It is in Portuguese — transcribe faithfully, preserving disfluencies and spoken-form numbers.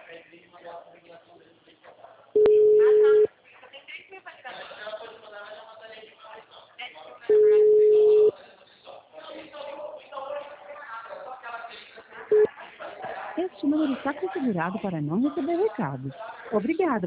Este número está configurado para não receber recados. Obrigada.